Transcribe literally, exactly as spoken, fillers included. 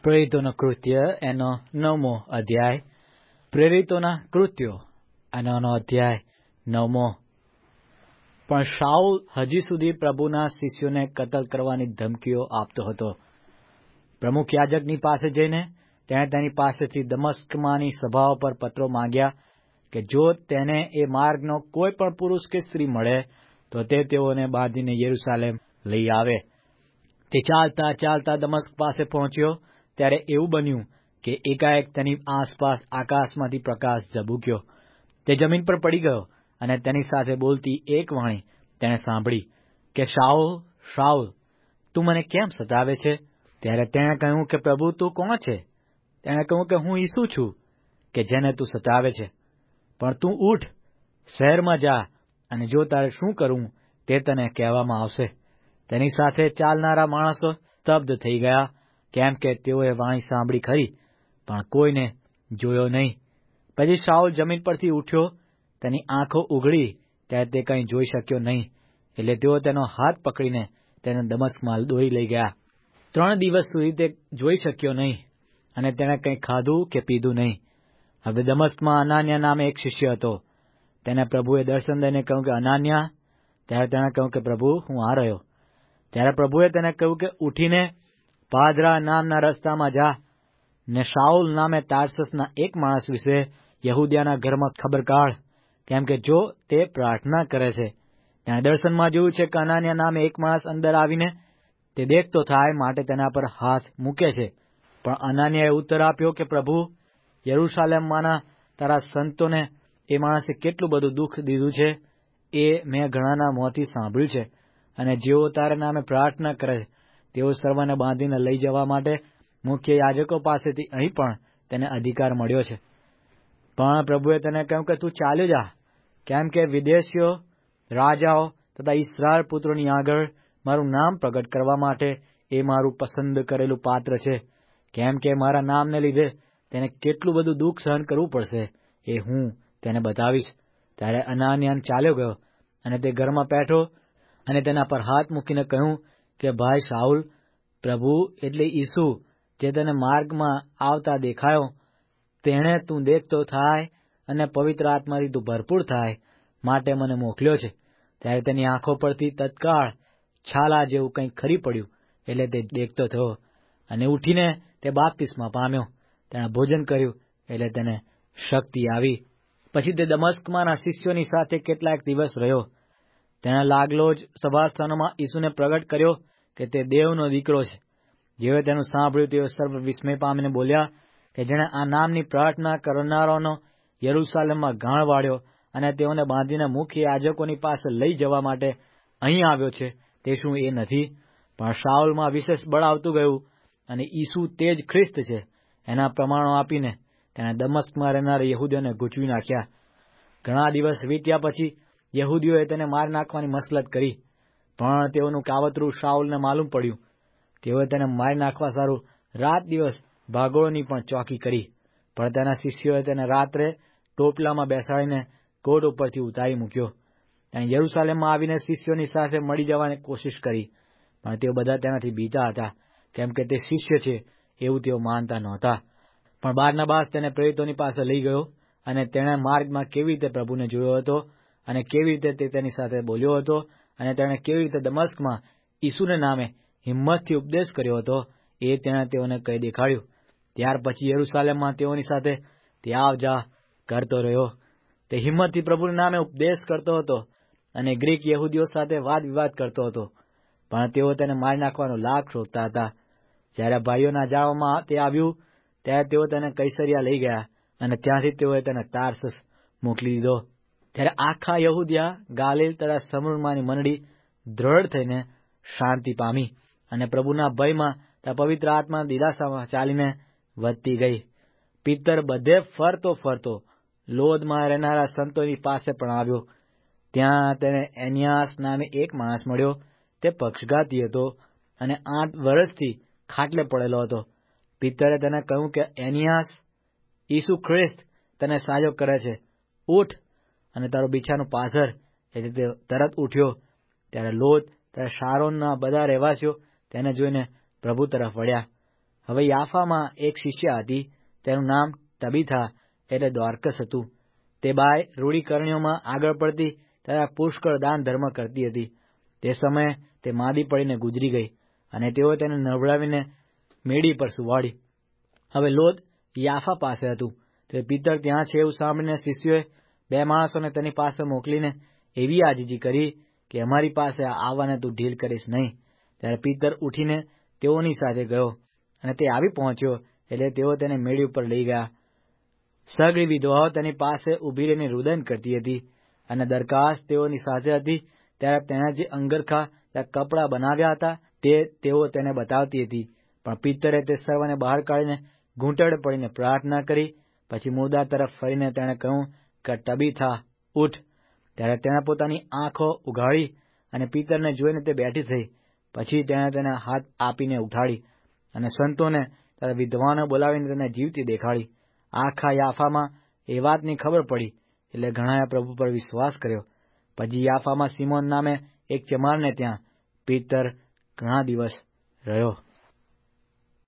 પ્રેરિતોના કૃત્ય એનો નવમો અધ્યાય. પ્રેરિતોના કૃત્યો એનો અધ્યાય નવમો. પણ શાઉલ હજી સુધી પ્રભુના શિષ્યોને કતલ કરવાની ધમકીઓ આપતો હતો. પ્રમુખ યાજકની પાસે જઈને તેણે તેની પાસેથી દમસ્કમાંની સભાઓ પર પત્રો માંગ્યા કે જો તેને એ માર્ગનો કોઈ પણ પુરુષ કે સ્ત્રી મળે તો તે તેઓને બાંધીને યરૂશાલેમ લઈ આવે. તે ચાલતા ચાલતા દમસ્ક પાસે પહોંચ્યો ત્યારે એવું બન્યું કે એકાએક તેની આસપાસ આકાશમાંથી પ્રકાશ ઝબૂક્યો. તે જમીન પર પડી ગયો અને તેની સાથે બોલતી એક વાણી તેણે સાંભળી કે શાઉલ, શાઉલ, તું મને કેમ સતાવે છે? ત્યારે તેણે કહ્યું કે પ્રભુ, તું કોણ છે? તેણે કહ્યું કે હું ઈસુ છું કે જેને તું સતાવે છે. પણ તું ઉઠ, શહેરમાં જા, અને જો તારે શું કરવું તે તને કહેવામાં આવશે. તેની સાથે ચાલનારા માણસો સ્તબ્ધ થઈ ગયા, કેમ કે તેઓએ વાણી સાંભળી ખરી, પણ કોઈને જોયો નહીં. પછી શાઉલ જમીન પરથી ઉઠ્યો, તેની આંખો ઉઘડી ત્યારે તે કંઈ જોઈ શક્યો નહીં. એટલે તેઓ તેનો હાથ પકડીને તેને દમસ્કમાં દોરી લઈ ગયા. ત્રણ દિવસ સુધી તે જોઈ શક્યો નહીં, અને તેણે કંઈ ખાધું કે પીધું નહીં. હવે દમસ્કમાં અનાન્યા નામે એક શિષ્ય હતો. તેને પ્રભુએ દર્શન દઈને કહ્યું કે અનાન્યા. ત્યારે તેણે કહ્યું કે પ્રભુ, હું આ રહ્યો. ત્યારે પ્રભુએ તેને કહ્યું કે ઉઠીને પાદરા નામના રસ્તામાં જા, ને શાઉલ નામે તાર્સસના એક માણસ વિશે યહૂદિયાના ઘરમાં ખબર કાઢ, કેમ કે જો તે પ્રાર્થના કરે છે. તેણે દર્શનમાં જોયું છે કે અનાન્યા નામે એક માણસ અંદર આવીને તે દેખતો થાય માટે તેના પર હાથ મૂકે છે. પણ અનાન્યાએ ઉત્તર આપ્યો કે પ્રભુ, યરૂશાલેમમાંના તારા સંતોને એ માણસે કેટલું બધું દુઃખ દીધું છે એ મેં ઘણાના મોંથી સાંભળ્યું છે. અને જેઓ તારા નામે પ્રાર્થના કરે તેઓ સર્વને બાંધીને લઈ જવા માટે મુખ્ય યાજકો પાસેથી અહીં પણ તેને અધિકાર મળ્યો છે. પણ પ્રભુએ તેને કહ્યું કે તું ચાલ્યો જા, કેમ કે વિદેશીઓ, રાજાઓ તથા ઇસ્રાએલ પુત્રોની આગળ મારું નામ પ્રગટ કરવા માટે એ મારું પસંદ કરેલું પાત્ર છે. કેમ કે મારા નામને લીધે તેને કેટલું બધું દુઃખ સહન કરવું પડશે એ હું તેને બતાવીશ. ત્યારે અનાન્યા ચાલ્યો ગયો અને તે ઘરમાં બેઠો અને તેના પર હાથ મૂકીને કહ્યું કે ભાઈ શાઉલ, પ્રભુ એટલે ઈસુ જે તને માર્ગમાં આવતા દેખાયો, તેણે તું દેખતો થાય અને પવિત્ર આત્માથી તું ભરપૂર થાય માટે મને મોકલ્યો છે. ત્યારે તેની આંખો પરથી તત્કાળ છાલા જેવું કંઈ ખરી પડ્યું, એટલે તે દેખતો થયો અને ઉઠીને તે બાપ્તિસ્મા પામ્યો. તેણે ભોજન કર્યું એટલે તેને શક્તિ આવી. પછી તે દમસ્કમાંના શિષ્યોની સાથે કેટલાક દિવસ રહ્યો. તેણે લાગલો જ સભાસ્થાનોમાં ઈસુને પ્રગટ કર્યો કે તે દેવનો દીકરો છે. જેઓએ તેનું સાંભળ્યું તેઓ સર્વ વિસ્મય પામીને બોલ્યા કે જેણે આ નામની પ્રાર્થના કરનારાઓનો યરૂશાલેમમાં ગાણ વાળ્યો અને તેઓને બાંધીને મુખ્ય યાજકોની પાસે લઈ જવા માટે અહીં આવ્યો છે, તે શું એ નથી? પણ શાઉલમાં વિશેષ બળ આવતું ગયું અને ઈસુ તે જ ખ્રિસ્ત છે એના પ્રમાણો આપીને તેણે દમસ્કમાં રહેનારા યહૂદીઓને ગૂંચવી નાખ્યા. ઘણા દિવસ વીત્યા પછી યહૂદીઓએ તેને મારી નાખવાની મસલત કરી, પણ તેઓનું કાવતરું શાઉલને માલુમ પડ્યું. તેઓએ તેને મારી નાખવા સારું રાત દિવસ ભાગોળની પણ ચોકી કરી. પણ તેના શિષ્યોએ તેને રાત્રે ટોપલામાં બેસાડીને કોટ ઉપરથી ઉતારી મૂક્યો. તેણે યરૂશાલેમમાં આવીને શિષ્યોની સાથે મળી જવાની કોશિશ કરી, પણ તેઓ બધા તેનાથી બીતા હતા, કેમ કે તે શિષ્ય છે એવું તેઓ માનતા નહોતા. પણ બારનાબાસ તેને પ્રેરિતોની પાસે લઈ ગયો અને તેણે માર્ગમાં કેવી રીતે પ્રભુને જોયો હતો અને કેવી રીતે તે તેની સાથે બોલ્યો હતો અને તેણે કેવી રીતે દમસ્કમાં ઈસુને નામે હિંમતથી ઉપદેશ કર્યો હતો એ તેણે તેઓને કહી દેખાડ્યું. ત્યાર પછી યરૂશાલેમમાં તેઓની સાથે તે આવ જા કરતો રહ્યો. તે હિંમતથી પ્રભુના નામે ઉપદેશ કરતો હતો અને ગ્રીક યહૂદીઓ સાથે વાદ વિવાદ કરતો હતો, પણ તેઓ તેને મારી નાખવાનો લાગ શોધતા હતા. જ્યારે ભાઈઓના જાળવામાં તે આવ્યું ત્યારે તેઓ તેને કૈસરિયા લઈ ગયા અને ત્યાંથી તેઓએ તેને તાર્સસ મોકલી દીધો. ત્યારે આખા યહૂદિયા, ગાલિલ તથા સમૂહમાંની મંડળી દ્રઢ થઈને શાંતિ પામી અને પ્રભુના ભયમાં તથા પવિત્ર આત્માના દિલાસામાં ચાલીને વધતી ગઈ. પિત્તર બધે ફરતો ફરતો લોદમાં રહેનારા સંતોની પાસે પણ આવ્યો. ત્યાં તેને એનિયાસ નામે એક માણસ મળ્યો. તે પક્ષઘાતી હતો અને આઠ વર્ષથી ખાટલે પડેલો હતો. પિત્તરે તેને કહ્યું કે એનિયાસ, ઈસુ ખ્રિસ્ત તને સાજો કરે છે, ઉઠ અને તારું બિછાનું પાથર. એટલે તે તરત ઉઠ્યો. ત્યારે લોદ તથા શારોનના બધા રહેવાસીઓ તેને જોઈને પ્રભુ તરફ વળ્યા હવે યાફામાં એક શિષ્ય હતી, તેનું નામ તબીથા એટલે દ્વારકસ હતું. તે બાય રૂઢિકરણીઓમાં આગળ પડતી તથા પુષ્કળ દાન ધર્મ કરતી હતી. તે સમયે તે માદી પડીને ગુજરી ગઈ, અને તેઓ તેને નવડાવીને મેડી પર સુવાડી. હવે લોદ યાફા પાસે હતું. તે પિત્તર ત્યાં છે એવું સાંભળીને શિષ્યોએ બે માણસોને તેની પાસે મોકલીને એવી આજીજી કરી કે અમારી પાસે આવવાને તું ઢીલ કરીશ નહીં. ત્યારે પિત્તર ઉઠીને તેઓની સાથે ગયો, અને તે આવી પહોંચ્યો એટલે તેઓ તેને મેળી ઉપર લઈ ગયા. સગળી વિધવાઓ તેની પાસે ઊભી રહીને રુદન કરતી હતી, અને દરકાસ તેઓની સાથે હતી. ત્યારે તેણે જે અંગરખા કપડાં બનાવ્યા હતા તે તેઓ તેને બતાવતી હતી. પણ પિત્તરે તે સર્વને બહાર કાઢીને ઘૂંટડે પડીને પ્રાર્થના કરી. પછી મુર્દા તરફ ફરીને તેણે કહ્યું કે તબીથા, ઉઠ. ત્યારે તેણે પોતાની આંખો ઉઘાડી, અને પિત્તરને જોઈને તે બેઠી થઈ. પછી તેણે તેને હાથ આપીને ઉઠાડી, અને સંતોને તથા વિધવાઓને બોલાવીને તેને જીવતી દેખાડી. આખા યાફામાં એ વાતની ખબર પડી, એટલે ઘણાએ પ્રભુ પર વિશ્વાસ કર્યો. પછી યાફામાં સિમોન નામે એક ચમારને ત્યાં પિત્તર ઘણા દિવસ રહ્યો.